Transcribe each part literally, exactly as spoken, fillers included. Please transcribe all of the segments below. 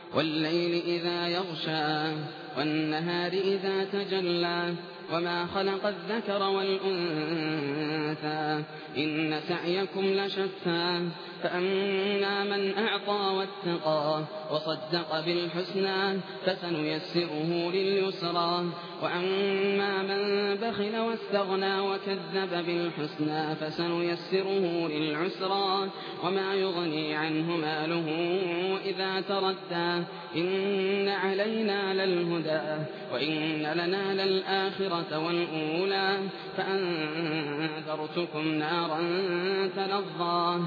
والليل إذا يغشى والنهار إذا تجلى وما خلق الذكر والأنثى إن سعيكم لشتى فأما من أعطى واتقى وصدق بالحسنى فسنيسره لليسرى وأما من بخل واستغنى وكذب بالحسنى فسنيسره للعسرى وما يغني عنه ماله إذا تردى إن علينا للهدى وإن لنا للآخرة والأولى فأنذرتكم نارا تلظى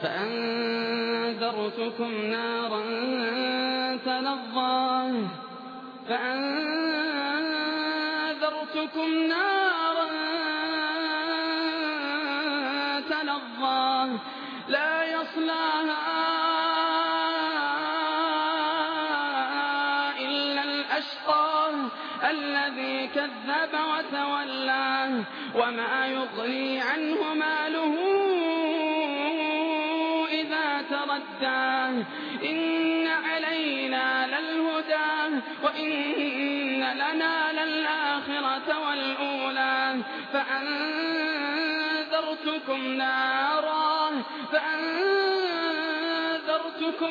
فأنذرتكم نارا تلظى فأنذرتكم نارا تلظى لا يصلاها إلا الأشقى الذي كذب وتولى وما يغني عنه ماله إذا تردى إن علينا للهدى وإن لنا للآخرة والأولى فأنذرتكم نارا فأنذرتكم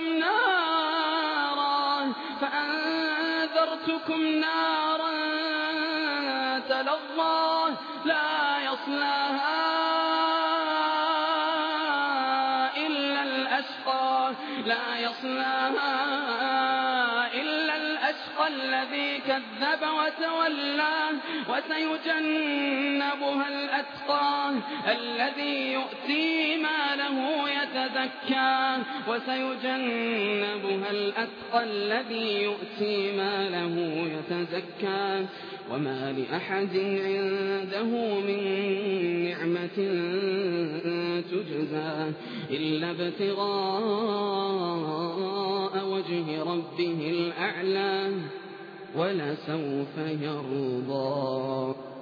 نارا فأنذرتكم نارا تلظى لا يصلاها لا يصلاها إلا الأشقى الذي كذب وتولى وسيجنبها الأتقى الذي يؤتي ماله يتزكى وسيجنبها الأتقى الذي يؤتي ماله يتزكى وما لأحد عنده من نعمة تجزى إلا ابتغاء وجه ربه الأعلى ولسوف يرضى.